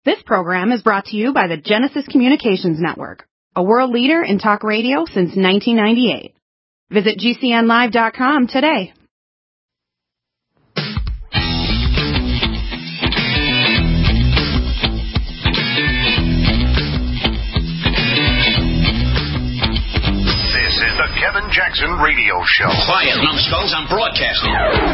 This program is brought to you by the Genesis Communications Network, a world leader in talk radio since 1998. Visit GCNlive.com today. This is the Kevin Jackson Radio Show. Quiet, numbskulls, I'm broadcasting.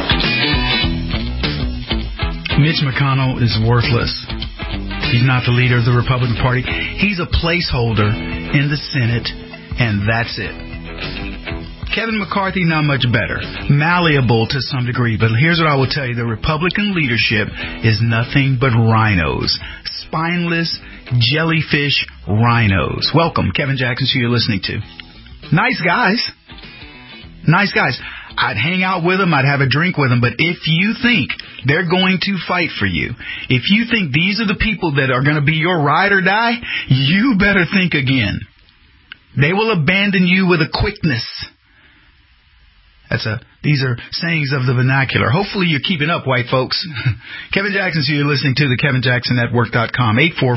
Mitch McConnell is worthless. He's not the leader of the Republican Party. He's a placeholder in the Senate, and that's it. Kevin McCarthy, not much better. Malleable to some degree, but here's what I will tell you. The Republican leadership is nothing but rhinos. Spineless, jellyfish rhinos. Welcome, Kevin Jackson, who you're listening to. Nice guys. Nice guys. I'd hang out with them. I'd have a drink with them. But if you think they're going to fight for you, if you think these are the people that are going to be your ride or die, you better think again. They will abandon you with a quickness. These are sayings of the vernacular. Hopefully you're keeping up, white folks. Kevin Jackson, so you're listening to the KevinJacksonNetwork.com,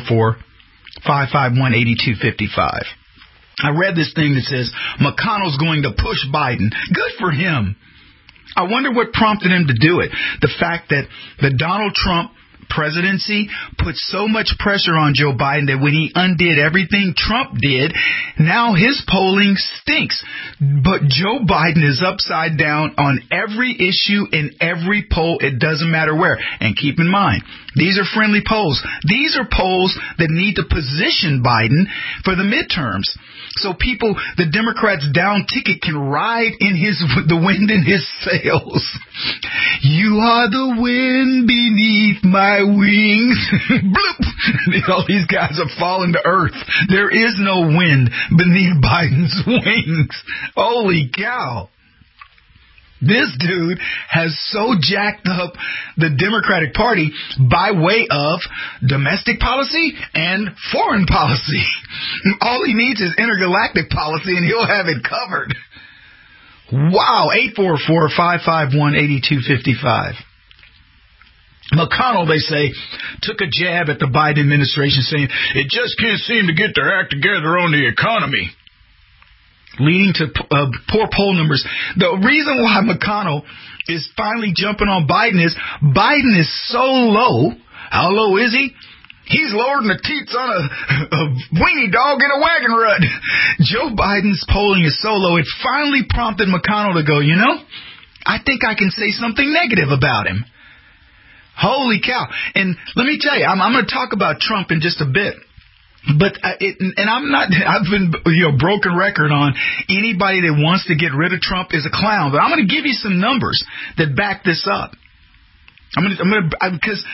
844-551-8255. I read this thing that says McConnell's going to push Biden. Good for him. I wonder what prompted him to do it. The fact that the Donald Trump presidency put so much pressure on Joe Biden that when he undid everything Trump did, now his polling stinks. But Joe Biden is upside down on every issue in every poll. It doesn't matter where. And keep in mind, these are friendly polls. These are polls that need to position Biden for the midterms. So people, the Democrats' down ticket can ride in the wind in his sails. You are the wind beneath my wings. Bloop. All these guys are falling to earth. There is no wind beneath Biden's wings. Holy cow. This dude has so jacked up the Democratic Party by way of domestic policy and foreign policy. All he needs is intergalactic policy and he'll have it covered. Wow, 844-551-8255. McConnell, they say, took a jab at the Biden administration saying it just can't seem to get their act together on the economy, leading to poor poll numbers. The reason why McConnell is finally jumping on Biden is so low. How low is he? He's lower than the teats on a weenie dog in a wagon rut. Joe Biden's polling is so low, it finally prompted McConnell to go, I think I can say something negative about him. Holy cow. And let me tell you, I'm going to talk about Trump in just a bit. But I've been broken record on anybody that wants to get rid of Trump is a clown. But I'm going to give you some numbers that back this up. Because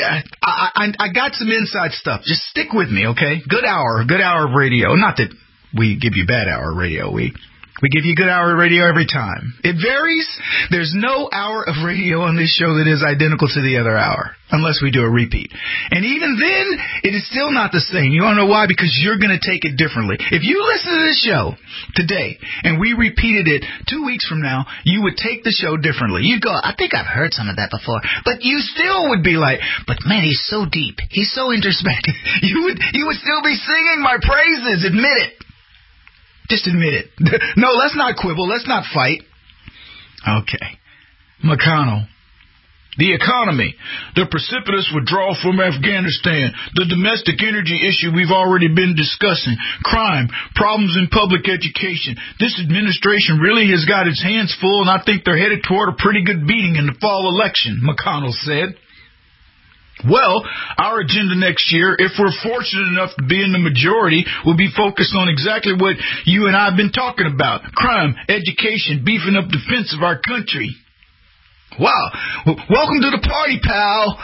I got some inside stuff. Just stick with me, okay? Good hour of radio. Not that we give you bad hour radio. We give you good hour of radio every time. It varies. There's no hour of radio on this show that is identical to the other hour, unless we do a repeat. And even then, it is still not the same. You want to know why? Because you're going to take it differently. If you listen to this show today and we repeated it 2 weeks from now, you would take the show differently. You'd go, I think I've heard some of that before. But you still would be like, but man, he's so deep. He's so introspective. You would still be singing my praises. Admit it. Just admit it. No, let's not quibble. Let's not fight. Okay. McConnell. The economy. The precipitous withdrawal from Afghanistan. The domestic energy issue we've already been discussing. Crime. Problems in public education. This administration really has got its hands full, and I think they're headed toward a pretty good beating in the fall election, McConnell said. Well, our agenda next year, if we're fortunate enough to be in the majority, will be focused on exactly what you and I have been talking about. Crime, education, beefing up defense of our country. Wow. Welcome to the party, pal.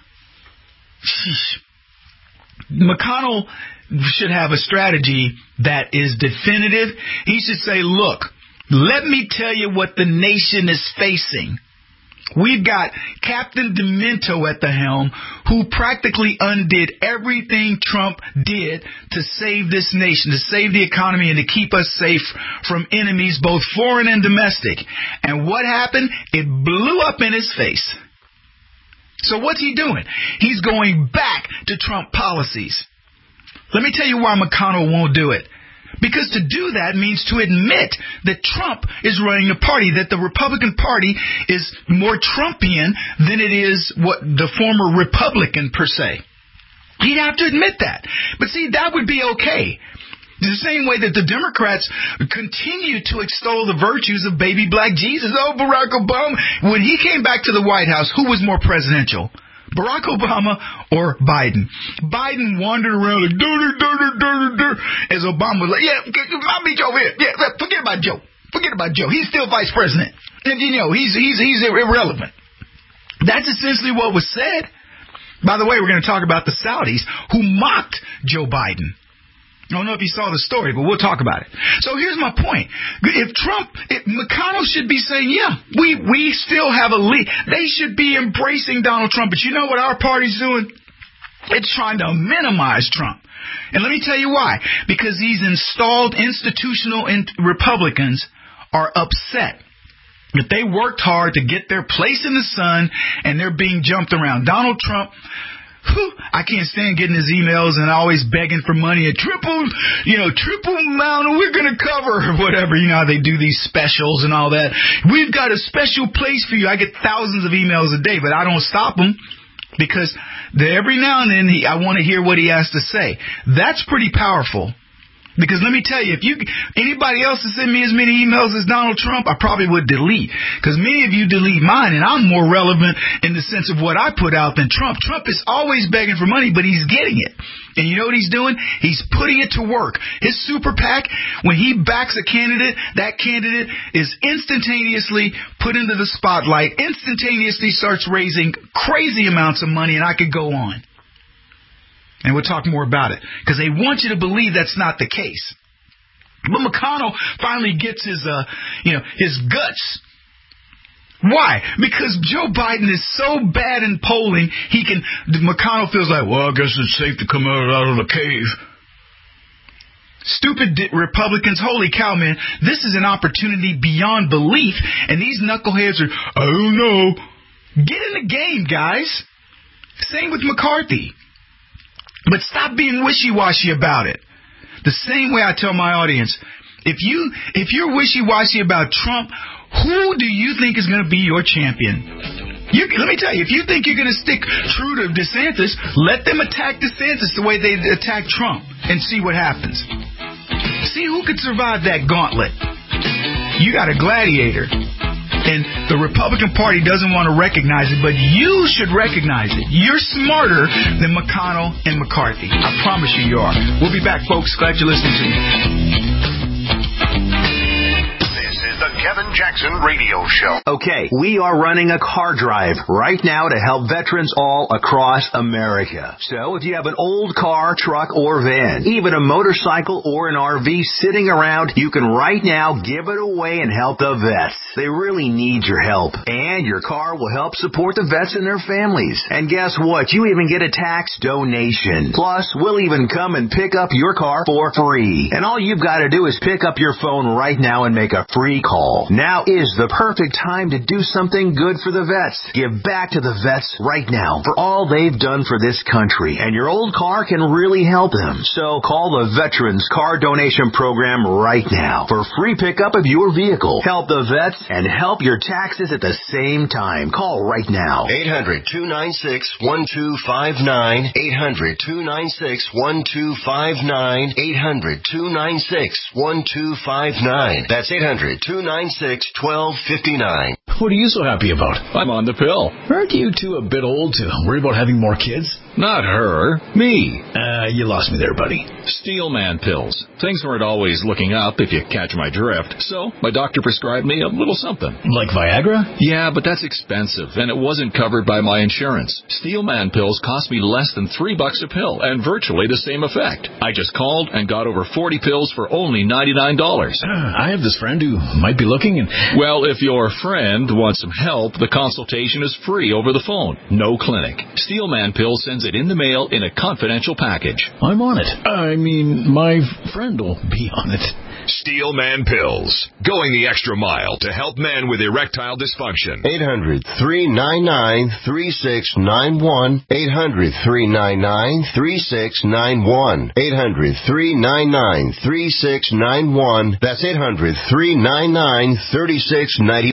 Sheesh. McConnell should have a strategy that is definitive. He should say, look, let me tell you what the nation is facing. We've got Captain Demento at the helm, who practically undid everything Trump did to save this nation, to save the economy, and to keep us safe from enemies, both foreign and domestic. And what happened? It blew up in his face. So what's he doing? He's going back to Trump policies. Let me tell you why McConnell won't do it. Because to do that means to admit that Trump is running the party, that the Republican Party is more Trumpian than it is what the former Republican per se. He'd have to admit that. But see, that would be okay. The same way that the Democrats continue to extol the virtues of baby black Jesus. Oh, Barack Obama. When he came back to the White House, who was more presidential? Barack Obama or Biden? Biden wandered around like, as Obama was like, yeah, I'll meet you over here. Yeah, forget about Joe. Forget about Joe. He's still vice president. And, you know, he's irrelevant. That's essentially what was said. By the way, we're going to talk about the Saudis who mocked Joe Biden. I don't know if you saw the story, but we'll talk about it. So here's my point. If McConnell should be saying, yeah, we still have a lead. They should be embracing Donald Trump. But you know what our party's doing? It's trying to minimize Trump. And let me tell you why. Because these installed institutional Republicans are upset that they worked hard to get their place in the sun and they're being jumped around. Donald Trump, I can't stand getting his emails and always begging for money at triple amount we're going to cover or whatever. You know how they do these specials and all that. We've got a special place for you. I get thousands of emails a day, but I don't stop them because every now and then I want to hear what he has to say. That's pretty powerful. Because let me tell you, if anybody else to send me as many emails as Donald Trump, I probably would delete. Because many of you delete mine, and I'm more relevant in the sense of what I put out than Trump. Trump is always begging for money, but he's getting it. And you know what he's doing? He's putting it to work. His super PAC, when he backs a candidate, that candidate is instantaneously put into the spotlight, instantaneously starts raising crazy amounts of money, and I could go on. And we'll talk more about it. Because they want you to believe that's not the case. But McConnell finally gets his guts. Why? Because Joe Biden is so bad in polling, McConnell feels like, well, I guess it's safe to come out of the cave. Stupid Republicans, holy cow, man. This is an opportunity beyond belief. And these knuckleheads are, I don't know. Get in the game, guys. Same with McCarthy. But stop being wishy-washy about it. The same way I tell my audience, if you're wishy-washy about Trump, who do you think is going to be your champion? Let me tell you, if you think you're going to stick true to DeSantis, let them attack DeSantis the way they attack Trump and see what happens. See who could survive that gauntlet. You got a gladiator. And the Republican Party doesn't want to recognize it, but you should recognize it. You're smarter than McConnell and McCarthy. I promise you are. We'll be back, folks. Glad you're listening to me. The Kevin Jackson Radio Show. Okay, we are running a car drive right now to help veterans all across America. So if you have an old car, truck, or van, even a motorcycle or an RV sitting around, you can right now give it away and help the vets. They really need your help. And your car will help support the vets and their families. And guess what? You even get a tax donation. Plus, we'll even come and pick up your car for free. And all you've got to do is pick up your phone right now and make a free call. Now is the perfect time to do something good for the vets. Give back to the vets right now for all they've done for this country. And your old car can really help them. So call the Veterans Car Donation Program right now for free pickup of your vehicle. Help the vets and help your taxes at the same time. Call right now. 800-296-1259. 800-296-1259. 800-296-1259. That's 800-296-1259. What are you so happy about? I'm on the pill. Aren't you two a bit old to worry about having more kids? Not her. Me. You lost me there, buddy. Steelman pills. Things weren't always looking up, if you catch my drift. So, my doctor prescribed me a little something. Like Viagra? Yeah, but that's expensive, and it wasn't covered by my insurance. Steelman pills cost me less than $3 a pill, and virtually the same effect. I just called and got over 40 pills for only $99. I have this friend who might be looking and... Well, if your friend wants some help, the consultation is free over the phone. No clinic. Steelman Pill sends it in the mail in a confidential package. I'm on it. I mean, my friend will be on it. Steelman Pills. Going the extra mile to help men with erectile dysfunction. 800-399-3691. 800-399-3691. 800-399-3691. That's 800-399-3691.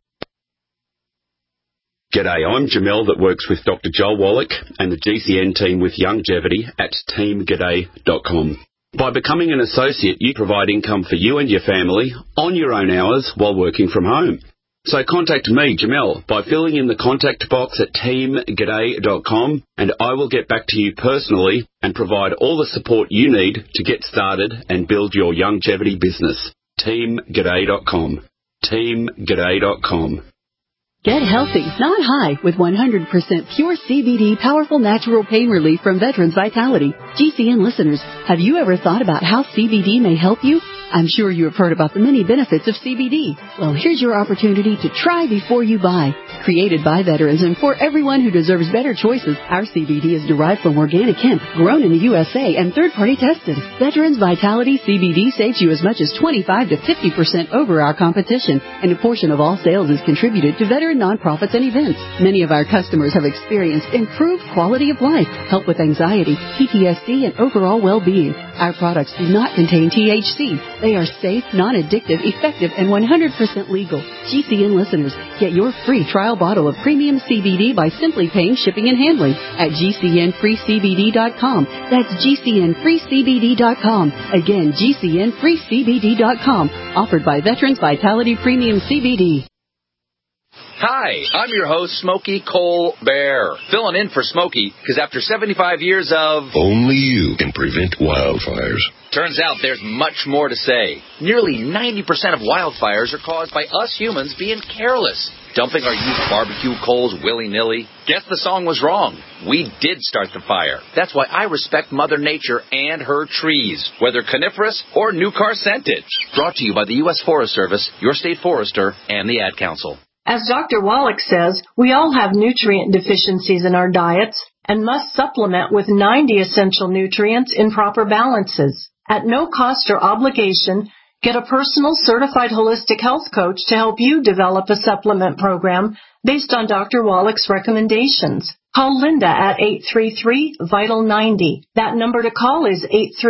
G'day, I'm Jamel that works with Dr. Joel Wallach and the GCN team with Longevity at teamg'day.com. By becoming an associate, you provide income for you and your family on your own hours while working from home. So contact me, Jamel, by filling in the contact box at teamg'day.com, and I will get back to you personally and provide all the support you need to get started and build your longevity business. teamg'day.com. teamg'day.com. Get healthy, not high, with 100% pure CBD powerful natural pain relief from Veterans Vitality. GCN listeners, have you ever thought about how CBD may help you? I'm sure you have heard about the many benefits of CBD. Well, here's your opportunity to try before you buy. Created by veterans and for everyone who deserves better choices, our CBD is derived from organic hemp, grown in the USA, and third-party tested. Veterans Vitality CBD saves you as much as 25 to 50% over our competition, and a portion of all sales is contributed to veteran nonprofits and events. Many of our customers have experienced improved quality of life, help with anxiety, PTSD, and overall well-being. Our products do not contain THC. They are safe, non-addictive, effective, and 100% legal. GCN listeners, get your free trial bottle of premium CBD by simply paying shipping and handling at GCNFreeCBD.com. That's GCNFreeCBD.com. Again, GCNFreeCBD.com. Offered by Veterans Vitality Premium CBD. Hi, I'm your host, Smokey Colbert, filling in for Smokey, because after 75 years of... Only you can prevent wildfires. Turns out there's much more to say. Nearly 90% of wildfires are caused by us humans being careless, dumping our used barbecue coals willy-nilly. Guess the song was wrong. We did start the fire. That's why I respect Mother Nature and her trees, whether coniferous or new car scented. Brought to you by the U.S. Forest Service, your state forester, and the Ad Council. As Dr. Wallach says, we all have nutrient deficiencies in our diets and must supplement with 90 essential nutrients in proper balances. At no cost or obligation, get a personal certified holistic health coach to help you develop a supplement program based on Dr. Wallach's recommendations. Call Linda at 833-VITAL-90. That number to call is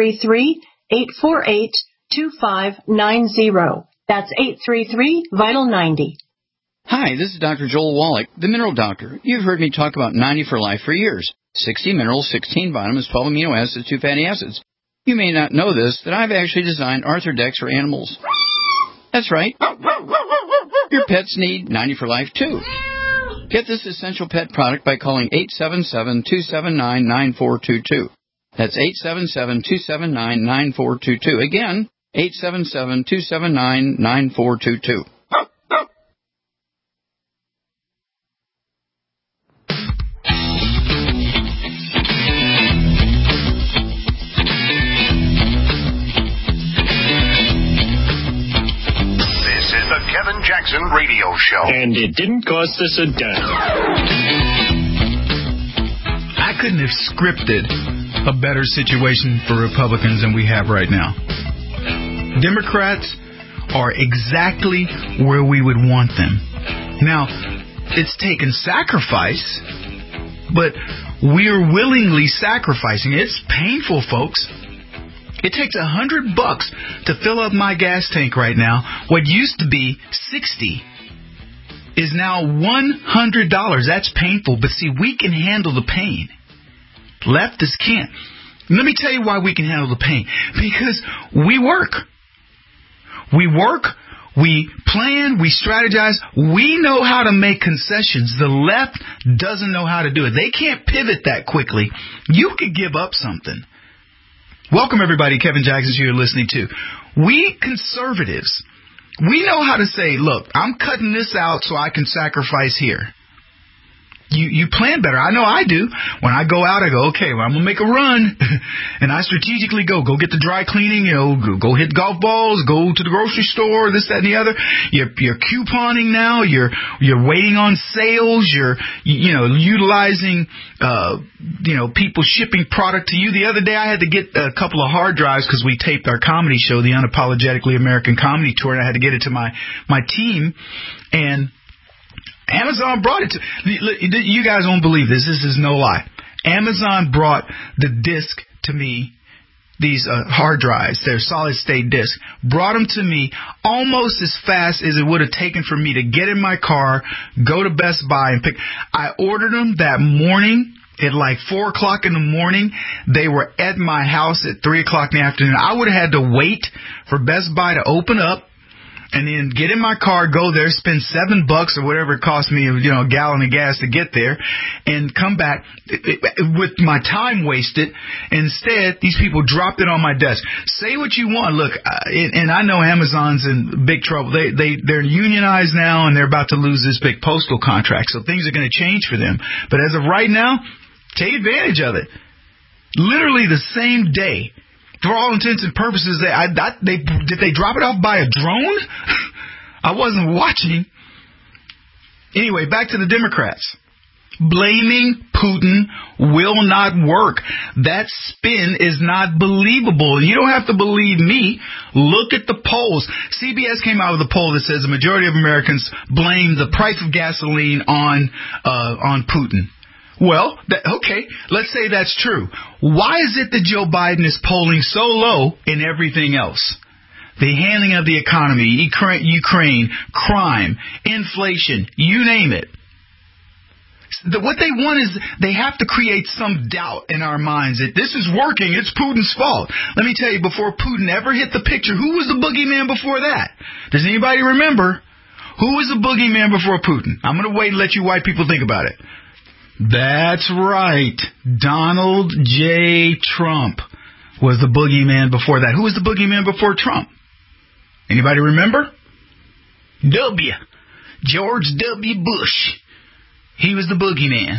833-848-2590. That's 833-VITAL-90. Hi, this is Dr. Joel Wallach, the Mineral Doctor. You've heard me talk about 90 for Life for years. 60 minerals, 16 vitamins, 12 amino acids, 2 fatty acids. You may not know this, that I've actually designed Arthrodex for animals. That's right. Your pets need 90 for Life, too. Get this essential pet product by calling 877-279-9422. That's 877-279-9422. Again, 877-279-9422. Kevin Jackson Radio Show. And it didn't cost us a dime. I couldn't have scripted a better situation for Republicans than we have right now. Democrats are exactly where we would want them. Now, it's taken sacrifice, but we're willingly sacrificing. It's painful, folks. It takes $100 to fill up my gas tank right now. What used to be $60 is now $100. That's painful, but see, we can handle the pain. Leftists can't. Let me tell you why we can handle the pain. Because we work. We work, we plan, we strategize. We know how to make concessions. The left doesn't know how to do it. They can't pivot that quickly. You could give up something. Welcome, everybody. Kevin Jackson's here listening to. We conservatives, we know how to say, look, I'm cutting this out so I can sacrifice here. You plan better. I know I do. When I go out, I go, okay, well, I'm going to make a run. And I strategically go get the dry cleaning, go hit golf balls, go to the grocery store, this, that, and the other. You're couponing now. You're waiting on sales. You're utilizing, people shipping product to you. The other day I had to get a couple of hard drives because we taped our comedy show, the Unapologetically American Comedy Tour, and I had to get it to my team. And Amazon brought it to you. Guys won't believe this. This is no lie. Amazon brought the disc to me, these hard drives, they're solid state discs, brought them to me almost as fast as it would have taken for me to get in my car, go to Best Buy and pick. I ordered them that morning at like 4 o'clock in the morning. They were at my house at 3 o'clock in the afternoon. I would have had to wait for Best Buy to open up and then get in my car, go there, spend $7 or whatever it cost me, a gallon of gas to get there, and come back with my time wasted. Instead, these people dropped it on my desk. Say what you want. Look, and I know Amazon's in big trouble. They're unionized now, and they're about to lose this big postal contract, so things are going to change for them. But as of right now, take advantage of it. Literally the same day. For all intents and purposes, did they drop it off by a drone? I wasn't watching. Anyway, back to the Democrats. Blaming Putin will not work. That spin is not believable. You don't have to believe me. Look at the polls. CBS came out with a poll that says the majority of Americans blame the price of gasoline on Putin. Well, okay, let's say that's true. Why is it that Joe Biden is polling so low in everything else? The handling of the economy, Ukraine, crime, inflation, you name it. What they want is they have to create some doubt in our minds that this is working, it's Putin's fault. Let me tell you, before Putin ever hit the picture, who was the boogeyman before that? Does anybody remember? Who was the boogeyman before Putin? I'm going to wait and let you white people think about it. That's right. Donald J. Trump was the boogeyman before that. Who was the boogeyman before Trump? Anybody remember? George W. Bush. He was the boogeyman.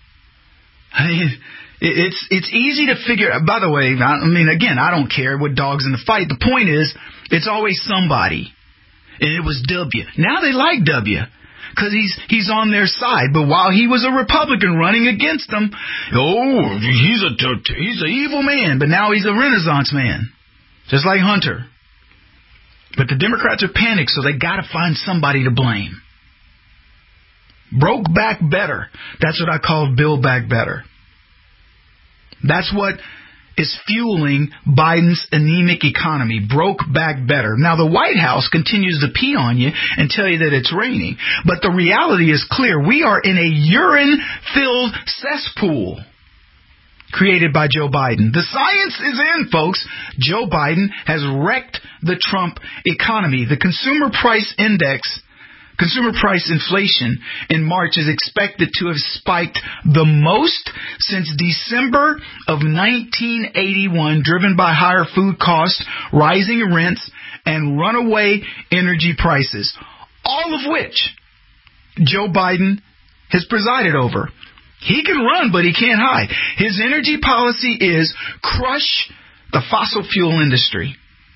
It's easy to figure out. By the way, again, I don't care what dog's in the fight. The point is, it's always somebody. And it was W. Now they like W. Because he's on their side. But while he was a Republican running against them, he's an evil man. But now he's a Renaissance man. Just like Hunter. But the Democrats are panicked, so they got to find somebody to blame. Broke back better. That's what I call Build Back Better. That's what is fueling Biden's anemic economy. Broke back better. Now, the White House continues to pee on you and tell you that it's raining. But the reality is clear. We are in a urine-filled cesspool created by Joe Biden. The science is in, folks. Joe Biden has wrecked the Trump economy. The consumer price index, consumer price inflation in March is expected to have spiked the most since December of 1981, driven by higher food costs, rising rents, and runaway energy prices, all of which Joe Biden has presided over. He can run, but he can't hide. His energy policy is crush the fossil fuel industry.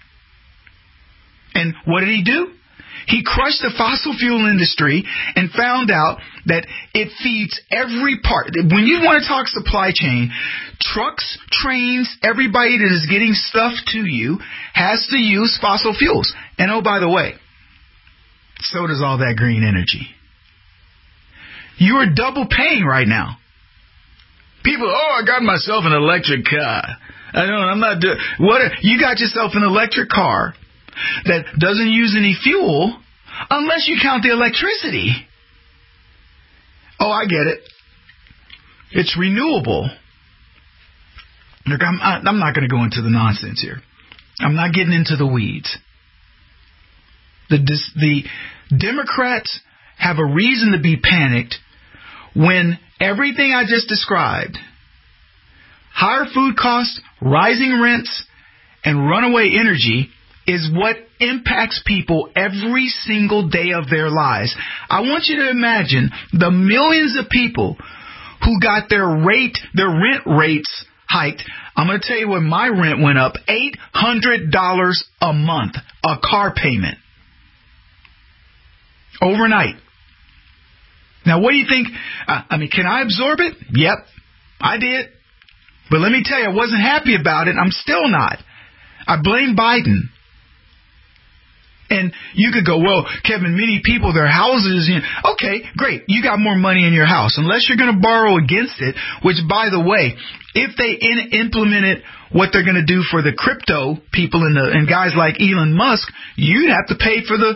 And what did he do? He crushed the fossil fuel industry and found out that it feeds every part. When you want to talk supply chain, trucks, trains, everybody that is getting stuff to you has to use fossil fuels. And oh, by the way, so does all that green energy. You are double paying right now. People, I got myself an electric car. I'm not doing what? You got yourself an electric car that doesn't use any fuel unless you count the electricity. Oh, I get it. It's renewable. Look, I'm not going to go into the nonsense here. I'm not getting into the weeds. The Democrats have a reason to be panicked when everything I just described, higher food costs, rising rents, and runaway energy, is what impacts people every single day of their lives. I want you to imagine the millions of people who got their rent rates hiked. I'm going to tell you what my rent went up, $800 a month, a car payment. Overnight. Now, what do you think? Can I absorb it? Yep, I did. But let me tell you, I wasn't happy about it. I'm still not. I blame Biden. And you could go, well, Kevin, many people, their houses, okay, great. You got more money in your house. Unless you're going to borrow against it, which, by the way, if they implemented what they're going to do for the crypto people and guys like Elon Musk, you'd have to pay for the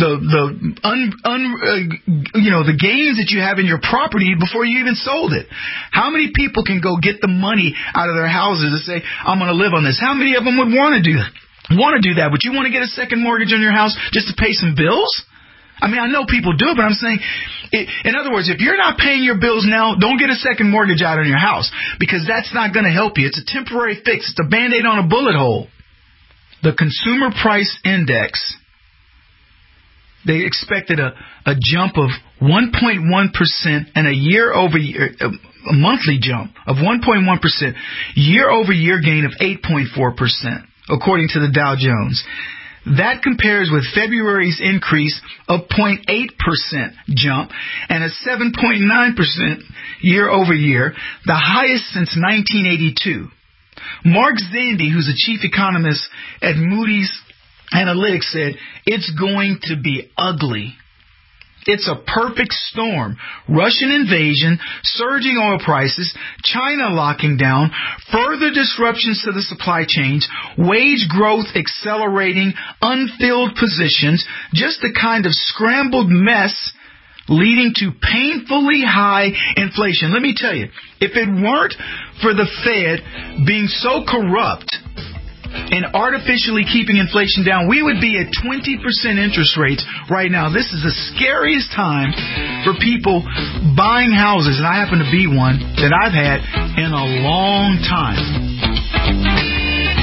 gains that you have in your property before you even sold it. How many people can go get the money out of their houses and say, I'm going to live on this? How many of them would want to do that? Would you want to get a second mortgage on your house just to pay some bills? I know people do it, but I'm saying, in other words, if you're not paying your bills now, don't get a second mortgage out on your house, because that's not going to help you. It's a temporary fix. It's a Band-Aid on a bullet hole. The Consumer Price Index, they expected a jump of 1.1% and a monthly jump of 1.1%, year-over-year gain of 8.4%. According to the Dow Jones. That compares with February's increase of 0.8% jump and a 7.9% year-over-year, the highest since 1982. Mark Zandi, who's the chief economist at Moody's Analytics, said, it's going to be ugly. It's a perfect storm. Russian invasion, surging oil prices, China locking down, further disruptions to the supply chains, wage growth accelerating, unfilled positions, just the kind of scrambled mess leading to painfully high inflation. Let me tell you, if it weren't for the Fed being so corrupt and artificially keeping inflation down, we would be at 20% interest rates right now. This is the scariest time for people buying houses, and I happen to be one that I've had in a long time.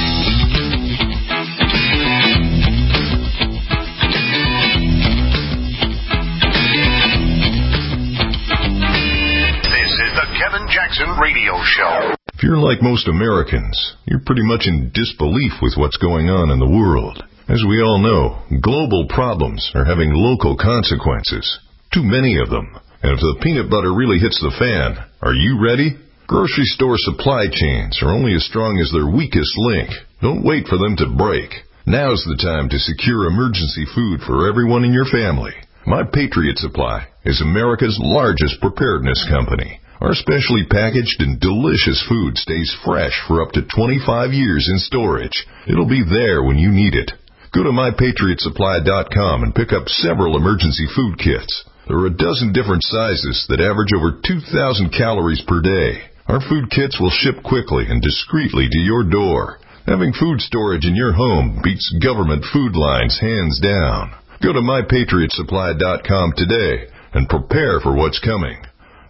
Kevin Jackson Radio Show. If you're like most Americans, you're pretty much in disbelief with what's going on in the world. As we all know, global problems are having local consequences. Too many of them. And if the peanut butter really hits the fan, are you ready? Grocery store supply chains are only as strong as their weakest link. Don't wait for them to break. Now's the time to secure emergency food for everyone in your family. My Patriot Supply is America's largest preparedness company. Our specially packaged and delicious food stays fresh for up to 25 years in storage. It'll be there when you need it. Go to MyPatriotSupply.com and pick up several emergency food kits. There are a dozen different sizes that average over 2,000 calories per day. Our food kits will ship quickly and discreetly to your door. Having food storage in your home beats government food lines hands down. Go to MyPatriotSupply.com today and prepare for what's coming.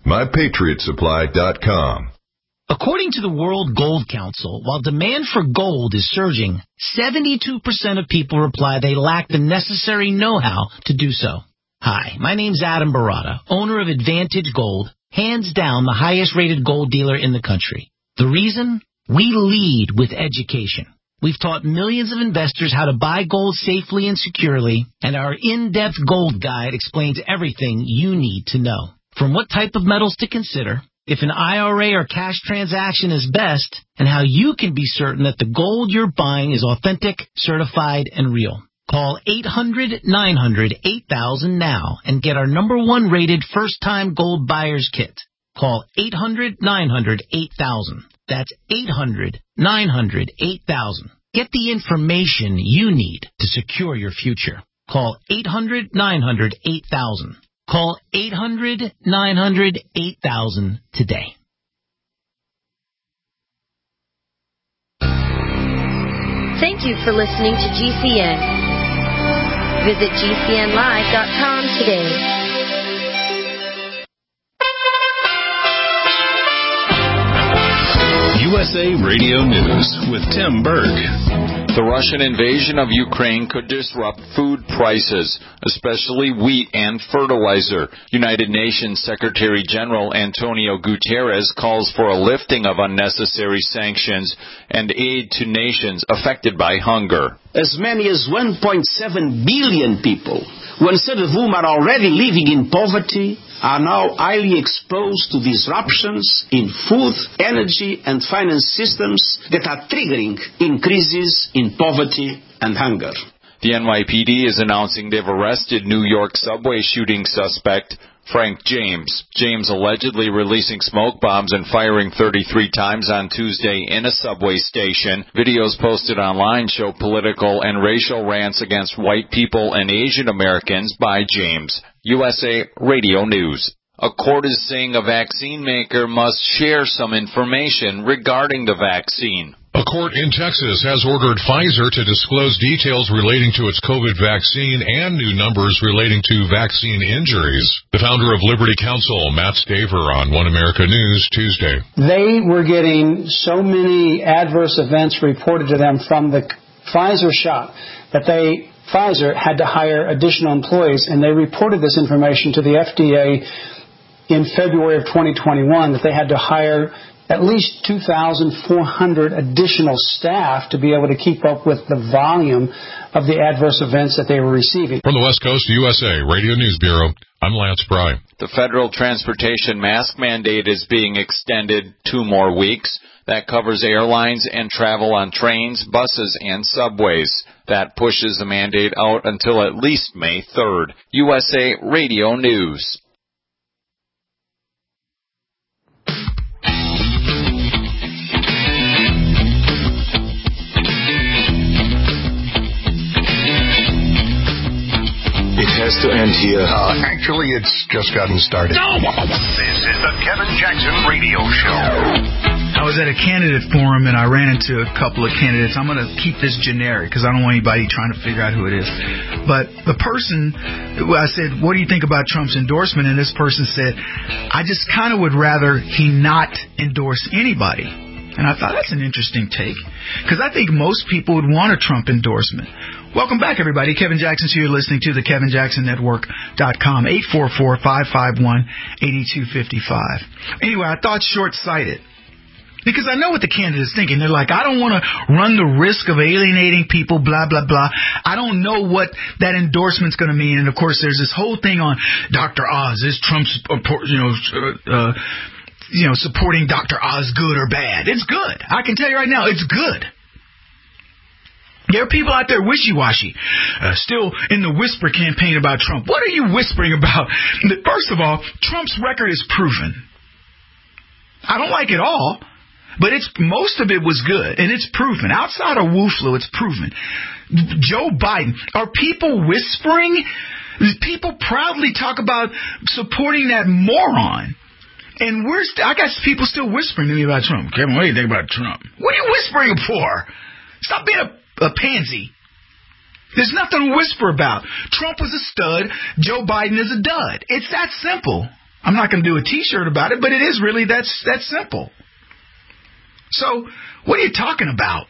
MyPatriotSupply.com. According to the World Gold Council, while demand for gold is surging, 72% of people reply they lack the necessary know-how to do so. Hi, my name's Adam Barata, owner of Advantage Gold, hands down the highest-rated gold dealer in the country. The reason? We lead with education. We've taught millions of investors how to buy gold safely and securely, and our in-depth gold guide explains everything you need to know. From what type of metals to consider, if an IRA or cash transaction is best, and how you can be certain that the gold you're buying is authentic, certified, and real. Call 800-900-8000 now and get our #1 rated first-time gold buyer's kit. Call 800-900-8000. That's 800-900-8000. Get the information you need to secure your future. Call 800-900-8000. Call 800-900-8000 today. Thank you for listening to GCN. Visit GCNlive.com today. U.S. USA Radio News with Tim Berg. The Russian invasion of Ukraine could disrupt food prices, especially wheat and fertilizer. United Nations Secretary General Antonio Guterres calls for a lifting of unnecessary sanctions and aid to nations affected by hunger. As many as 1.7 billion people, one-third of whom are already living in poverty, are now highly exposed to disruptions in food, energy, and finance systems that are triggering increases in poverty and hunger. The NYPD is announcing they've arrested New York subway shooting suspect Frank James. James allegedly releasing smoke bombs and firing 33 times on Tuesday in a subway station. Videos posted online show political and racial rants against white people and Asian Americans by James. USA Radio News. A court is saying a vaccine maker must share some information regarding the vaccine. A court in Texas has ordered Pfizer to disclose details relating to its COVID vaccine and new numbers relating to vaccine injuries. The founder of Liberty Counsel, Matt Staver, on One America News Tuesday. They were getting so many adverse events reported to them from the Pfizer shot that Pfizer had to hire additional employees, and they reported this information to the FDA in February of 2021 that they had to hire at least 2,400 additional staff to be able to keep up with the volume of the adverse events that they were receiving. From the West Coast USA Radio News Bureau, I'm Lance Pry. The federal transportation mask mandate is being extended 2 more weeks. That covers airlines and travel on trains, buses, and subways. That pushes the mandate out until at least May 3rd. USA Radio News. It has to end here. Actually, it's just gotten started. This is the Kevin Jackson Radio Show. I was at a candidate forum and I ran into a couple of candidates. I'm going to keep this generic because I don't want anybody trying to figure out who it is. But the person, I said, what do you think about Trump's endorsement? And this person said, I just kind of would rather he not endorse anybody. And I thought that's an interesting take because I think most people would want a Trump endorsement. Welcome back, everybody. Kevin Jackson's here. You're listening to the KevinJacksonNetwork.com, 844-551-8255. Anyway, I thought short-sighted because I know what the candidate's thinking. They're like, I don't want to run the risk of alienating people, blah, blah, blah. I don't know what that endorsement's going to mean. And, of course, there's this whole thing on Dr. Oz. Is Trump's, supporting Dr. Oz good or bad? It's good. I can tell you right now, it's good. There are people out there wishy-washy, still in the whisper campaign about Trump. What are you whispering about? First of all, Trump's record is proven. I don't like it all, but most of it was good, and it's proven. Outside of Wu-Flu, it's proven. Joe Biden, are people whispering? People proudly talk about supporting that moron. And I got people still whispering to me about Trump. Kevin, what do you think about Trump? What are you whispering for? Stop being a pansy. There's nothing to whisper about. Trump was a stud. Joe Biden is a dud. It's that simple. I'm not going to do a T-shirt about it, but it is really that simple. So, what are you talking about?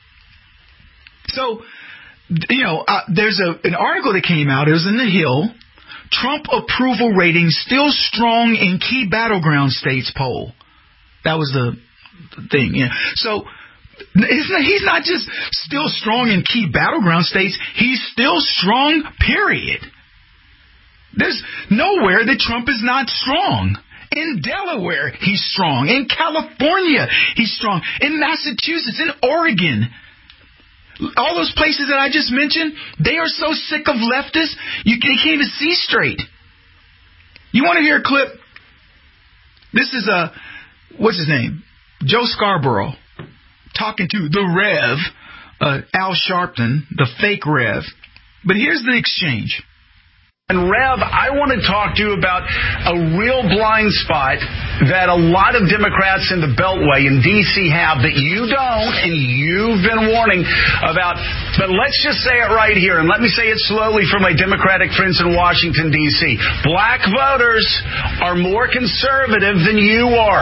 So, there's an article that came out. It was in The Hill. Trump approval rating still strong in key battleground states poll. That was the thing. Yeah. So he's not just still strong in key battleground states. He's still strong, period. There's nowhere that Trump is not strong. In Delaware, he's strong. In California, he's strong. In Massachusetts, in Oregon. All those places that I just mentioned, they are so sick of leftists, they can't even see straight. You want to hear a clip? This is what's his name? Joe Scarborough talking to the Rev, Al Sharpton, the fake Rev. But here's the exchange. And Rev, I want to talk to you about a real blind spot that a lot of Democrats in the Beltway in D.C. have that you don't, and you've been warning about. But let's just say it right here, and let me say it slowly for my Democratic friends in Washington, D.C. Black voters are more conservative than you are.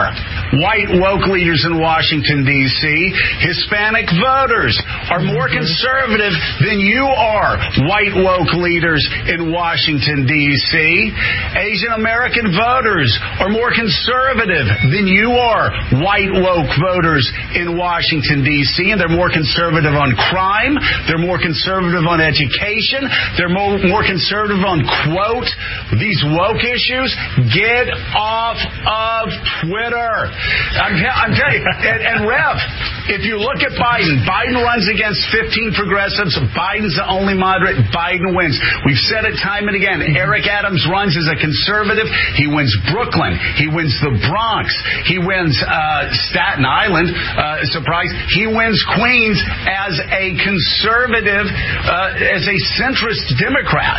white woke leaders in Washington, D.C. Hispanic voters are more conservative than you are, white woke leaders in Washington, D.C. Asian American voters are more conservative than you are, white woke voters in Washington, D.C. And they're more conservative on crime. They're more conservative on education. They're more conservative on, quote, these woke issues. Get off of Twitter. I'm telling you. And Rev, if you look at Biden runs against 15 progressives. Biden's the only moderate. Biden wins. We've said it time and again. Eric Adams runs as a conservative. He wins Brooklyn. He wins the Bronx. He wins Staten Island. Surprise. He wins Queens as a conservative, as a centrist Democrat.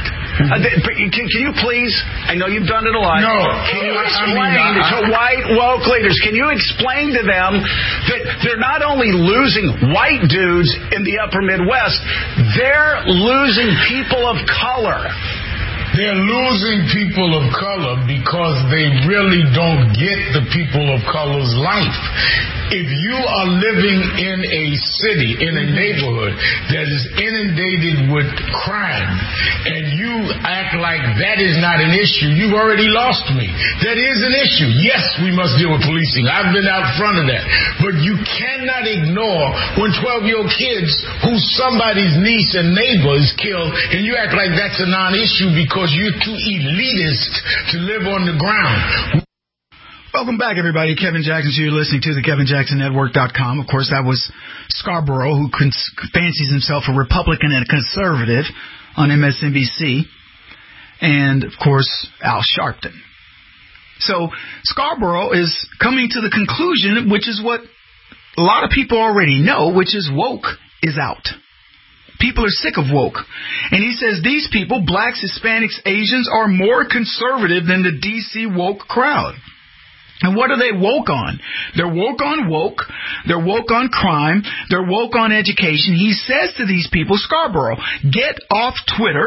Can you please? I know you've done it a lot. No. Can you explain to white woke leaders? Can you explain to them that they're not only losing white dudes in the upper Midwest, they're losing people of color? They're losing people of color because they really don't get the people of color's life. If you are living in a city, in a neighborhood that is inundated with crime, and you act like that is not an issue, you've already lost me. That is an issue. Yes, we must deal with policing. I've been out front of that. But you cannot ignore when 12-year-old kids who somebody's niece and neighbor is killed, and you act like that's a non-issue because you're too elitist to live on the ground. Welcome back, everybody. Kevin Jackson, so you're listening to the KevinJacksonNetwork.com. Of course, that was Scarborough, who fancies himself a Republican and a conservative on MSNBC. And, of course, Al Sharpton. So Scarborough is coming to the conclusion, which is what a lot of people already know, which is woke is out. People are sick of woke. And he says these people, blacks, Hispanics, Asians, are more conservative than the D.C. woke crowd. And what are they woke on? They're woke on woke. They're woke on crime. They're woke on education. He says to these people, Scarborough, get off Twitter.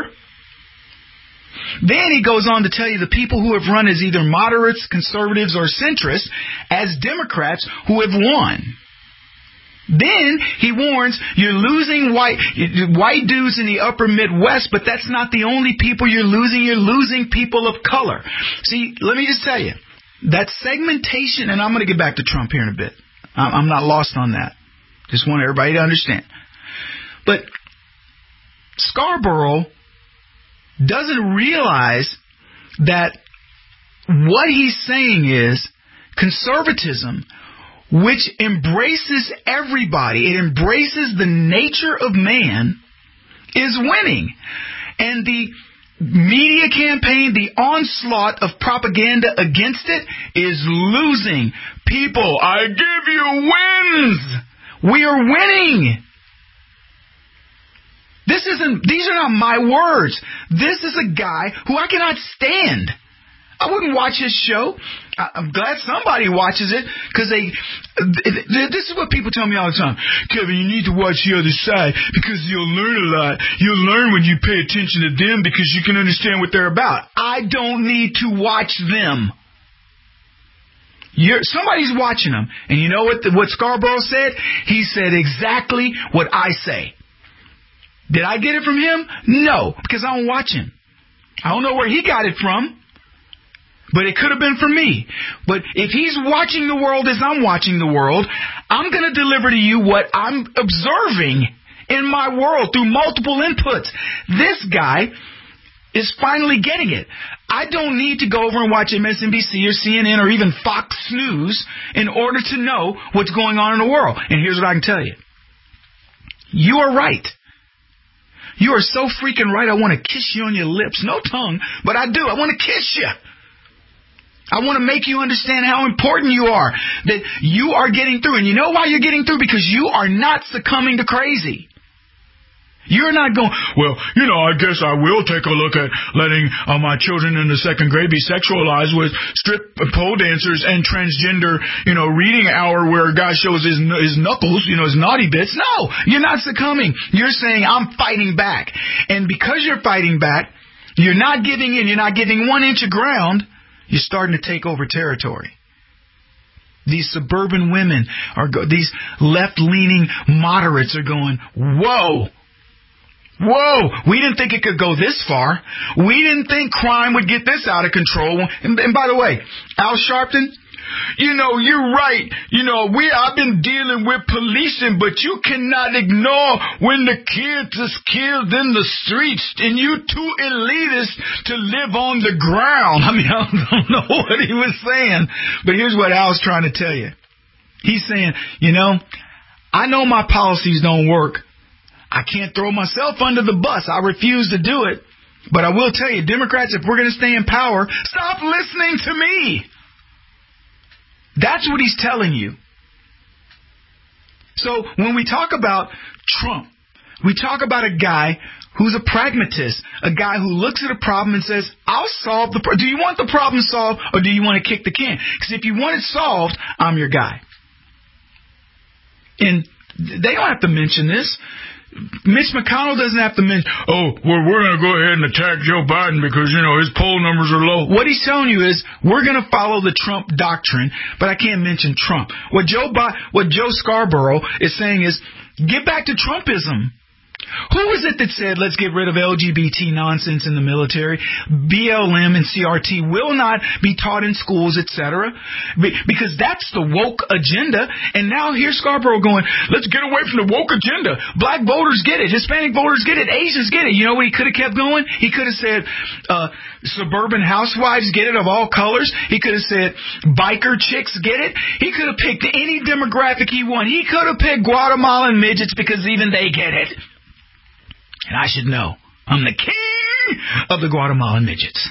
Then he goes on to tell you the people who have run as either moderates, conservatives, or centrists as Democrats who have won. Then he warns you're losing white dudes in the upper Midwest, but that's not the only people you're losing. You're losing people of color. See, let me just tell you, that segmentation, and I'm going to get back to Trump here in a bit. I'm not lost on that. Just want everybody to understand. But Scarborough doesn't realize that what he's saying is conservatism, which embraces everybody, it embraces the nature of man, is winning. And the media campaign, the onslaught of propaganda against it, is losing. People, I give you wins. We are winning. These are not my words. This is a guy who I cannot stand. I wouldn't watch his show. I'm glad somebody watches it, because this is what people tell me all the time. Kevin, you need to watch the other side because you'll learn a lot. You'll learn when you pay attention to them because you can understand what they're about. I don't need to watch them. Somebody's watching them. And you know what Scarborough said? He said exactly what I say. Did I get it from him? No, because I don't watch him. I don't know where he got it from. But it could have been for me. But if he's watching the world as I'm watching the world, I'm going to deliver to you what I'm observing in my world through multiple inputs. This guy is finally getting it. I don't need to go over and watch MSNBC or CNN or even Fox News in order to know what's going on in the world. And here's what I can tell you. You are right. You are so freaking right. I want to kiss you on your lips. No tongue, but I do. I want to kiss you. I want to make you understand how important you are, that you are getting through. And you know why you're getting through? Because you are not succumbing to crazy. You're not going, well, I guess I will take a look at letting my children in the second grade be sexualized with strip pole dancers and transgender, reading hour where a guy shows his knuckles, his naughty bits. No, you're not succumbing. You're saying, I'm fighting back. And because you're fighting back, you're not giving in. You're not giving 1 inch of ground. You're starting to take over territory. These suburban women these left-leaning moderates are going, whoa, we didn't think it could go this far. We didn't think crime would get this out of control. And by the way, Al Sharpton, you're right. I've been dealing with policing, but you cannot ignore when the kids is killed in the streets and you too elitist to live on the ground. I mean, I don't know what he was saying, but here's what Al's trying to tell you. He's saying, I know my policies don't work. I can't throw myself under the bus. I refuse to do it. But I will tell you, Democrats, if we're going to stay in power, stop listening to me. That's what he's telling you. So when we talk about Trump, we talk about a guy who's a pragmatist, a guy who looks at a problem and says, I'll solve the problem. Do you want the problem solved or do you want to kick the can? Because if you want it solved, I'm your guy. And they don't have to mention this. Mitch McConnell doesn't have to mention, we're going to go ahead and attack Joe Biden because, his poll numbers are low. What he's telling you is we're going to follow the Trump doctrine, but I can't mention Trump. What Joe Scarborough is saying is get back to Trumpism. Who is it that said, let's get rid of LGBT nonsense in the military? BLM and CRT will not be taught in schools, etc. Because that's the woke agenda. And now here's Scarborough going, let's get away from the woke agenda. Black voters get it. Hispanic voters get it. Asians get it. You know what he could have kept going? He could have said, suburban housewives get it of all colors. He could have said, biker chicks get it. He could have picked any demographic he wanted. He could have picked Guatemalan midgets because even they get it. And I should know. I'm the king of the Guatemalan midgets.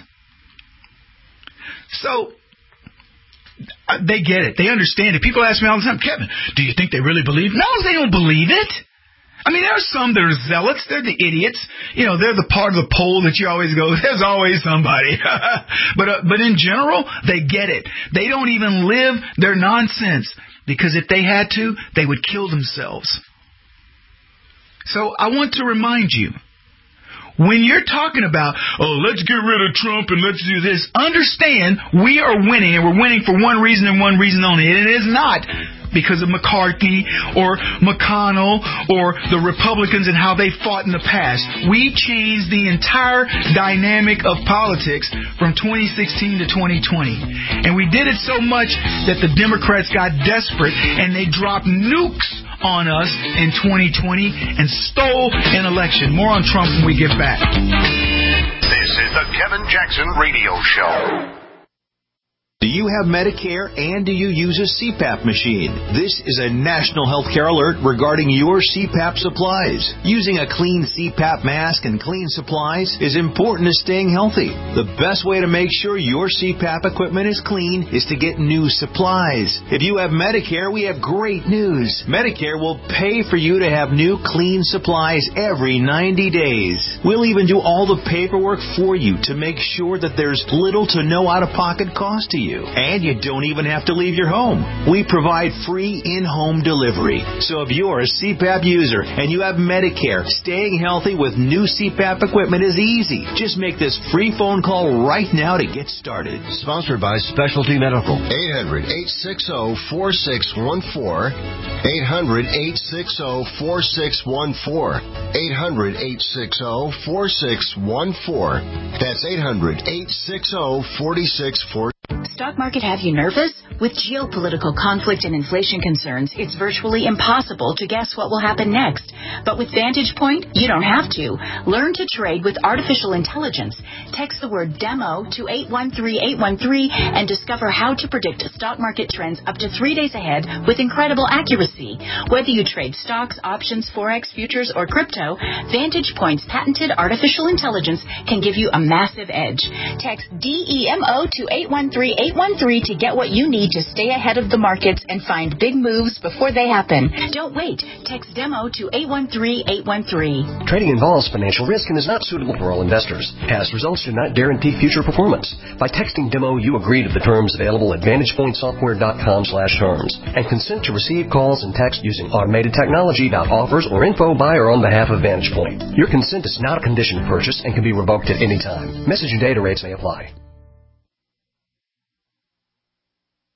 So, they get it. They understand it. People ask me all the time, Kevin, do you think they really believe it? No, they don't believe it. I mean, there are some that are zealots. They're the idiots. They're the part of the poll that you always go, there's always somebody. But in general, they get it. They don't even live their nonsense. Because if they had to, they would kill themselves. So I want to remind you, when you're talking about, let's get rid of Trump and let's do this, understand we are winning, and we're winning for one reason and one reason only. And it is not because of McCarthy or McConnell or the Republicans and how they fought in the past. We changed the entire dynamic of politics from 2016 to 2020. And we did it so much that the Democrats got desperate and they dropped nukes on us in 2020 and stole an election. More on Trump when we get back. This is the Kevin Jackson Radio Show. Do you have Medicare and do you use a CPAP machine? This is a national healthcare alert regarding your CPAP supplies. Using a clean CPAP mask and clean supplies is important to staying healthy. The best way to make sure your CPAP equipment is clean is to get new supplies. If you have Medicare, we have great news. Medicare will pay for you to have new clean supplies every 90 days. We'll even do all the paperwork for you to make sure that there's little to no out-of-pocket cost to you. And you don't even have to leave your home. We provide free in-home delivery. So if you're a CPAP user and you have Medicare, staying healthy with new CPAP equipment is easy. Just make this free phone call right now to get started. Sponsored by Specialty Medical. 800-860-4614. 800-860-4614. 800-860-4614. That's 800-860-4614. Stock market have you nervous? With geopolitical conflict and inflation concerns, it's virtually impossible to guess what will happen next. But with Vantage Point, you don't have to. Learn to trade with artificial intelligence. Text the word DEMO to 813-813 and discover how to predict stock market trends up to 3 days ahead with incredible accuracy. Whether you trade stocks, options, forex, futures, or crypto, Vantage Point's patented artificial intelligence can give you a massive edge. Text DEMO to 813-813 to get what you need to stay ahead of the markets and find big moves before they happen. Don't wait. Text DEMO to 813-813. Trading involves financial risk and is not suitable for all investors. Past results do not guarantee future performance. By texting DEMO, you agree to the terms available at VantagePointSoftware.com/terms and consent to receive calls and text using automated technology about offers or info by or on behalf of Vantage Point. Your consent is not a condition of purchase and can be revoked at any time. Message and data rates may apply.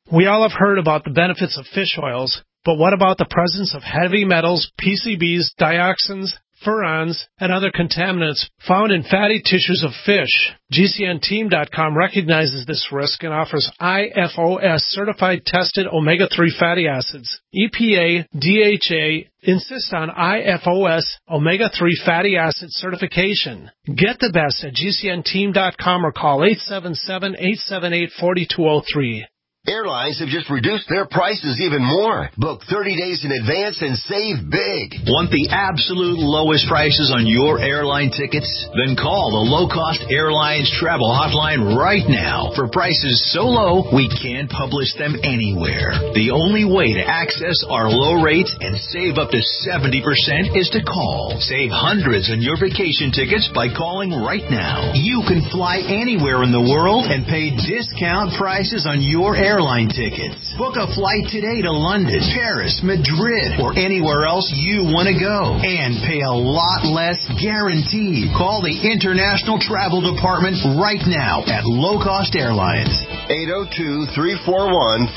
We all have heard about the benefits of fish oils, but what about the presence of heavy metals, PCBs, dioxins, furans, and other contaminants found in fatty tissues of fish? GCNteam.com recognizes this risk and offers IFOS certified tested omega-3 fatty acids. EPA, DHA insist on IFOS omega-3 fatty acid certification. Get the best at GCNteam.com or call 877-878-4203. Airlines have just reduced their prices even more. Book 30 days in advance and save big. Want the absolute lowest prices on your airline tickets? Then call the Low Cost Airlines Travel Hotline right now for prices so low we can't publish them anywhere. The only way to access our low rates and save up to 70% is to call. Save hundreds on your vacation tickets by calling right now. You can fly anywhere in the world and pay discount prices on your airline tickets. Book a flight today to London, Paris, Madrid, or anywhere else you want to go. And pay a lot less guaranteed. Call the International Travel Department right now at Low Cost Airlines. 802-341-4535.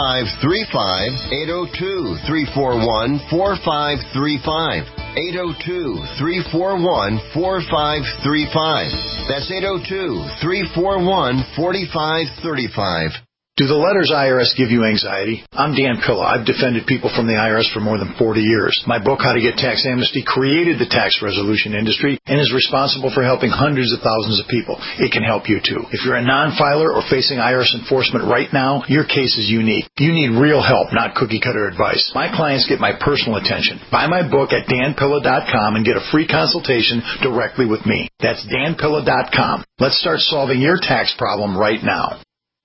802-341-4535. 802-341-4535. That's 802-341-4535. Do the letters IRS give you anxiety? I'm Dan Pilla. I've defended people from the IRS for more than 40 years. My book, How to Get Tax Amnesty, created the tax resolution industry and is responsible for helping hundreds of thousands of people. It can help you too. If you're a non-filer or facing IRS enforcement right now, your case is unique. You need real help, not cookie-cutter advice. My clients get my personal attention. Buy my book at danpilla.com and get a free consultation directly with me. That's danpilla.com. Let's start solving your tax problem right now.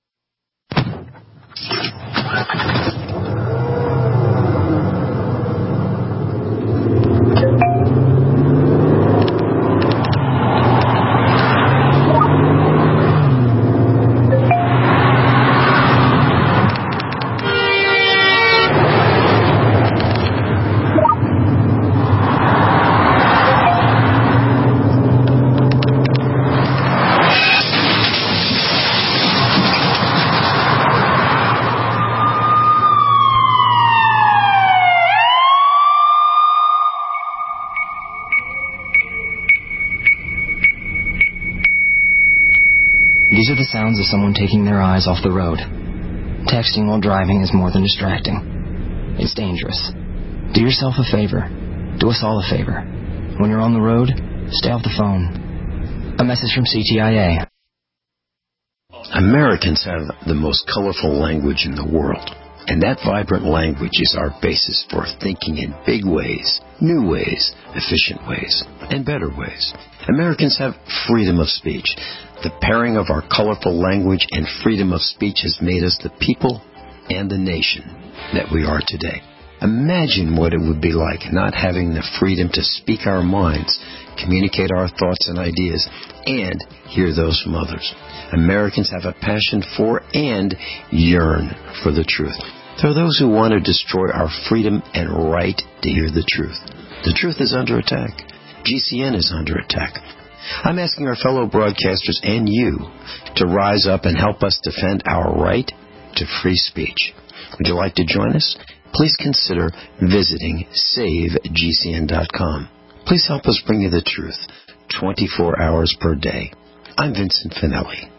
These are the sounds of someone taking their eyes off the road. Texting while driving is more than distracting. It's dangerous. Do yourself a favor. Do us all a favor. When you're on the road, stay off the phone. A message from CTIA. Americans have the most colorful language in the world. And that vibrant language is our basis for thinking in big ways, new ways, efficient ways, and better ways. Americans have freedom of speech. The pairing of our colorful language and freedom of speech has made us the people and the nation that we are today. Imagine what it would be like not having the freedom to speak our minds, communicate our thoughts and ideas, and hear those from others. Americans have a passion for and yearn for the truth. There are those who want to destroy our freedom and right to hear the truth. The truth is under attack. GCN is under attack. I'm asking our fellow broadcasters and you to rise up and help us defend our right to free speech. Would you like to join us? Please consider visiting SaveGCN.com. Please help us bring you the truth 24 hours per day. I'm Vincent Finelli.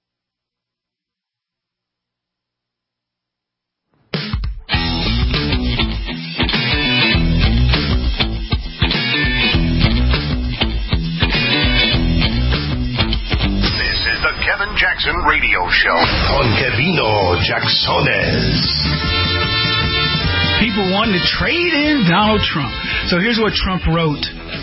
Kevin Jackson Radio Show. Con Kevino Jacksones. People wanting to trade in Donald Trump. So here's what Trump wrote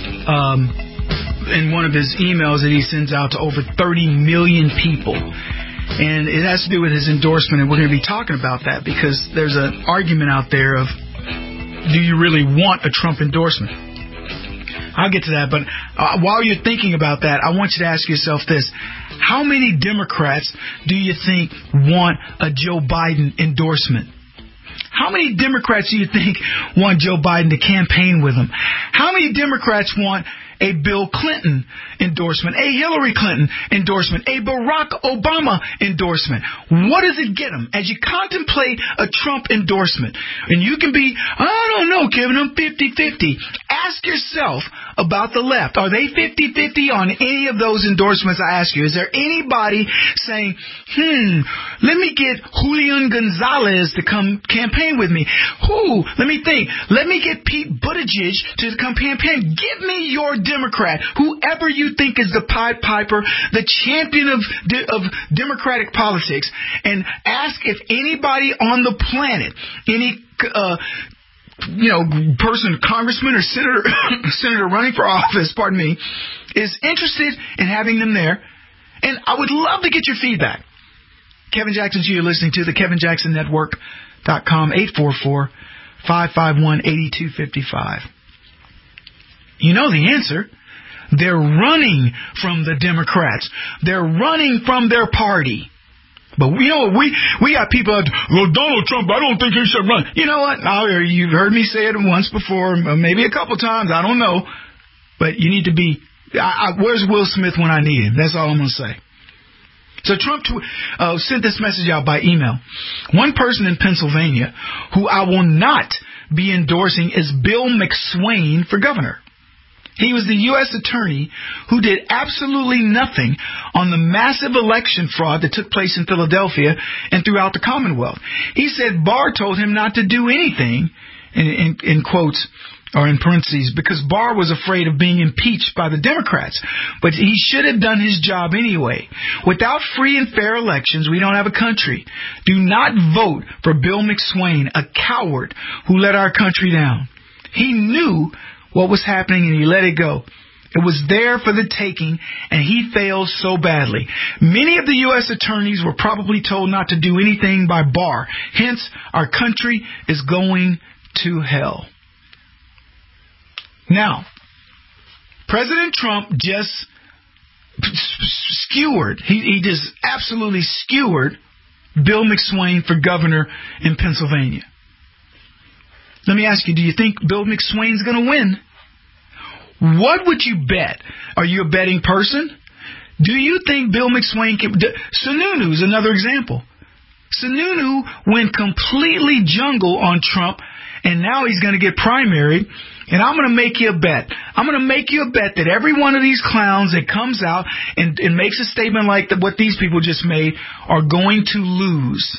in one of his emails that he sends out to over 30 million people. And it has to do with his endorsement, and we're going to be talking about that because there's an argument out there of, do you really want a Trump endorsement? I'll get to that, but while you're thinking about that, I want you to ask yourself this. How many Democrats do you think want a Joe Biden endorsement? How many Democrats do you think want Joe Biden to campaign with him? How many Democrats want a Bill Clinton endorsement, a Hillary Clinton endorsement, a Barack Obama endorsement. What does it get them? As you contemplate a Trump endorsement, and you can be, I don't know, Kevin, I'm 50-50. Ask yourself about the left. Are they 50-50 on any of those endorsements I ask you? Is there anybody saying, let me get Julian Gonzalez to come campaign with me? Let me think. Let me get Pete Buttigieg to come campaign. Give me your Democrat, whoever you think is the Pied Piper, the champion of Democratic politics, and ask if anybody on the planet, any person, congressman or senator running for office, is interested in having them there. And I would love to get your feedback. Kevin Jackson, you're listening to the KevinJacksonNetwork.com, 844-551-8255. You know the answer. They're running from the Democrats. They're running from their party. But we got people out, well, Donald Trump, I don't think he should run. You know what? You've heard me say it once before, maybe a couple times, I don't know. But you need to be, where's Will Smith when I need him? That's all I'm going to say. So Trump sent this message out by email. One person in Pennsylvania who I will not be endorsing is Bill McSwain for governor. He was the U.S. attorney who did absolutely nothing on the massive election fraud that took place in Philadelphia and throughout the Commonwealth. He said Barr told him not to do anything, in quotes or in parentheses, because Barr was afraid of being impeached by the Democrats. But he should have done his job anyway. Without free and fair elections, we don't have a country. Do not vote for Bill McSwain, a coward who let our country down. He knew what was happening and he let it go. It was there for the taking, and he failed so badly. Many of the U.S. attorneys were probably told not to do anything by Barr. Hence, our country is going to hell. Now, President Trump just skewered, he just absolutely skewered Bill McSwain for governor in Pennsylvania. Let me ask you, do you think Bill McSwain's going to win? What would you bet? Are you a betting person? Do you think Bill McSwain can... Sununu is another example. Sununu went completely jungle on Trump, and now he's going to get primaried, and I'm going to make you a bet. I'm going to make you a bet that every one of these clowns that comes out and makes a statement like what these people just made are going to lose.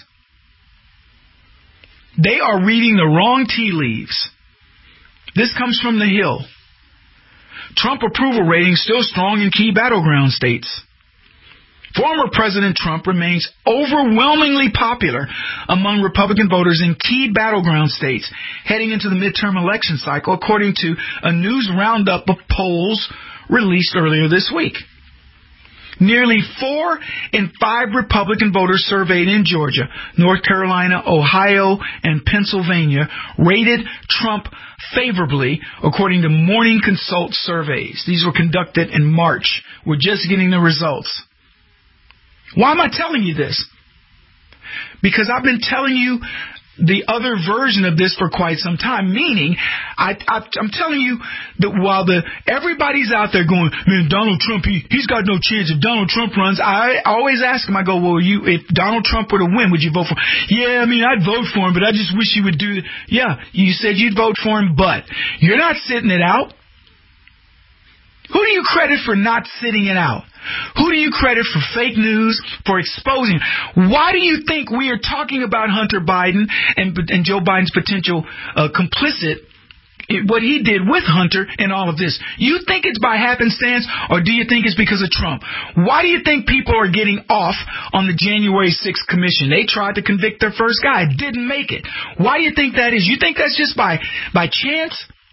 They are reading the wrong tea leaves. This comes from The Hill. Trump approval rating still strong in key battleground states. Former President Trump remains overwhelmingly popular among Republican voters in key battleground states heading into the midterm election cycle, according to a news roundup of polls released earlier this week. Nearly 4 in 5 Republican voters surveyed in Georgia, North Carolina, Ohio, and Pennsylvania rated Trump favorably, according to Morning Consult surveys. These were conducted in March. We're just getting the results. Why am I telling you this? Because I've been telling you the other version of this for quite some time, meaning I'm telling you that while everybody's out there going, man, Donald Trump, he's got no chance. If Donald Trump runs, I always ask him, I go, well, if Donald Trump were to win, would you vote for him? Yeah, I mean, I'd vote for him, but I just wish he would do it. Yeah, you said you'd vote for him, but you're not sitting it out. Who do you credit for not sitting it out? Who do you credit for fake news, for exposing? Why do you think we are talking about Hunter Biden and Joe Biden's potential complicit, what he did with Hunter and all of this? You think it's by happenstance, or do you think it's because of Trump? Why do you think people are getting off on the January 6th commission? They tried to convict their first guy, didn't make it. Why do you think that is? You think that's just by chance?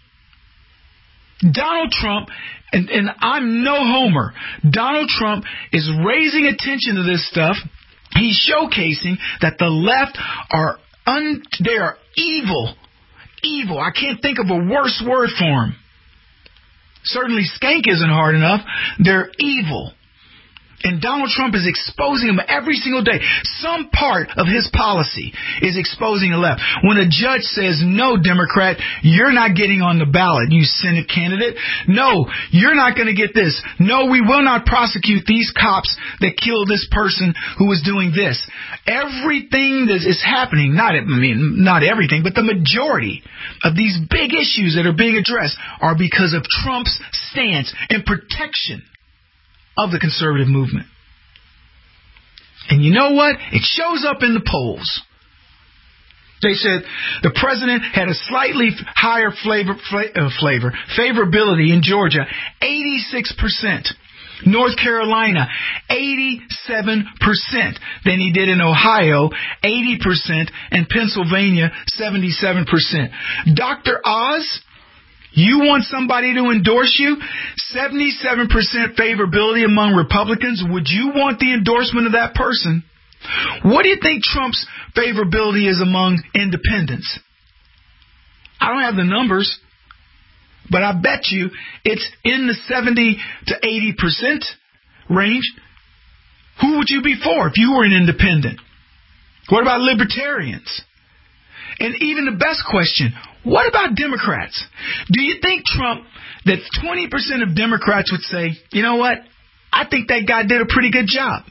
Donald Trump, and I'm no homer, Donald Trump is raising attention to this stuff. He's showcasing that the left they are evil. Evil. I can't think of a worse word for them. Certainly skank isn't hard enough. They're evil. And Donald Trump is exposing him every single day. Some part of his policy is exposing the left. When a judge says, no, Democrat, you're not getting on the ballot, you Senate candidate. No, you're not going to get this. No, we will not prosecute these cops that killed this person who was doing this. Everything that is happening, not everything, but the majority of these big issues that are being addressed are because of Trump's stance and protection of the conservative movement. And you know what? It shows up in the polls. They said the president had a slightly higher favorability in Georgia, 86%. North Carolina, 87% than he did in Ohio, 80%, and Pennsylvania, 77%. Dr. Oz, you want somebody to endorse you? 77% favorability among Republicans. Would you want the endorsement of that person? What do you think Trump's favorability is among independents? I don't have the numbers, but I bet you it's in the 70 to 80% range. Who would you be for if you were an independent? What about libertarians? And even the best question, what about Democrats? Do you think Trump, that 20% of Democrats would say, you know what, I think that guy did a pretty good job?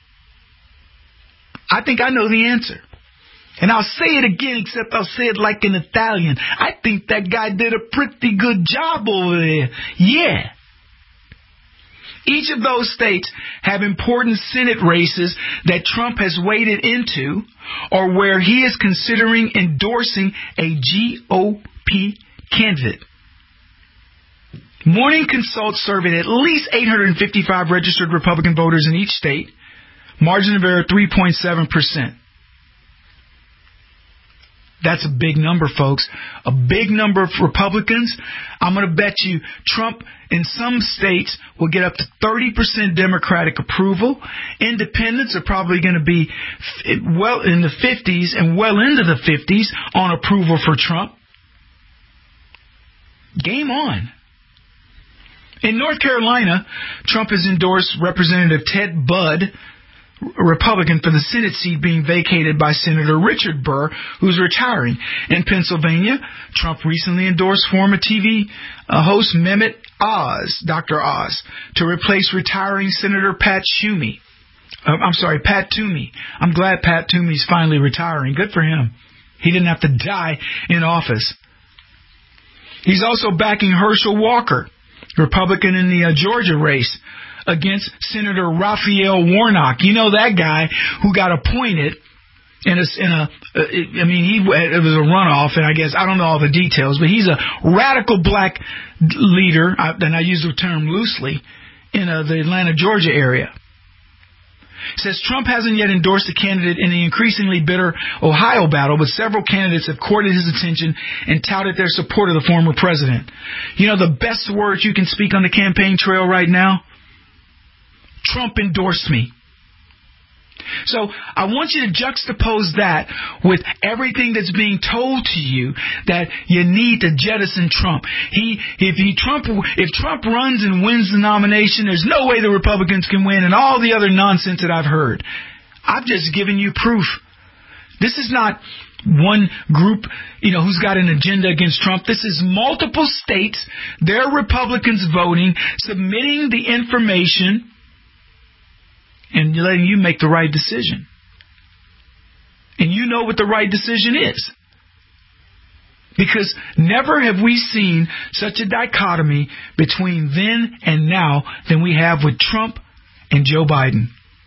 I think I know the answer. And I'll say it again, except I'll say it like an Italian. I think that guy did a pretty good job over there. Yeah. Each of those states have important Senate races that Trump has waded into or where he is considering endorsing a GOP candidate. Morning Consult surveyed at least 855 registered Republican voters in each state. Margin of error 3.7%. That's a big number, folks. A big number of Republicans. I'm going to bet you Trump in some states will get up to 30% Democratic approval. Independents are probably going to be well in the 50s and well into the 50s on approval for Trump. Game on. In North Carolina, Trump has endorsed Representative Ted Budd, a Republican, for the Senate seat being vacated by Senator Richard Burr, who's retiring. In Pennsylvania, Trump recently endorsed former TV host Mehmet Oz, Dr. Oz, to replace retiring Senator Pat Toomey. I'm glad Pat Toomey's finally retiring. Good for him. He didn't have to die in office. He's also backing Herschel Walker, Republican in the Georgia race, against Senator Raphael Warnock. You know that guy who got appointed it was a runoff, and I guess I don't know all the details, but he's a radical black leader, and I use the term loosely, in the Atlanta, Georgia area. Says Trump hasn't yet endorsed a candidate in the increasingly bitter Ohio battle, but several candidates have courted his attention and touted their support of the former president. You know the best words you can speak on the campaign trail right now? Trump endorsed me. So I want you to juxtapose that with everything that's being told to you that you need to jettison Trump. If Trump runs and wins the nomination, there's no way the Republicans can win, and all the other nonsense that I've heard. I've just given you proof. This is not one group, who's got an agenda against Trump. This is multiple states, their Republicans voting, submitting the information, and letting you make the right decision. And you know what the right decision is. Because never have we seen such a dichotomy between then and now than we have with Trump and Joe Biden.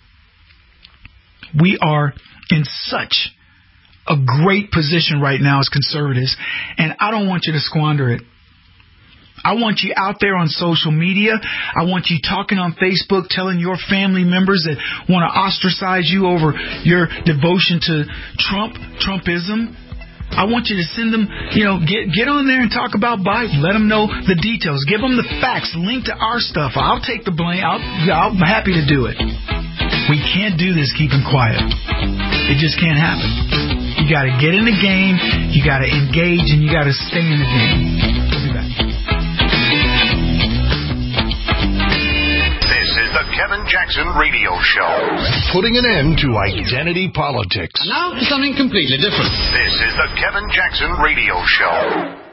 We are in such a great position right now as conservatives, and I don't want you to squander it. I want you out there on social media. I want you talking on Facebook, telling your family members that want to ostracize you over your devotion to Trumpism. I want you to send them, get on there and talk about Biden. Let them know the details. Give them the facts. Link to our stuff. I'll take the blame. I'm happy to do it. We can't do this keeping quiet. It just can't happen. You got to get in the game. You got to engage, and you got to stay in the game. We'll be back. Kevin Jackson Radio Show. Putting an end to identity politics. Now for something completely different. This is the Kevin Jackson Radio Show.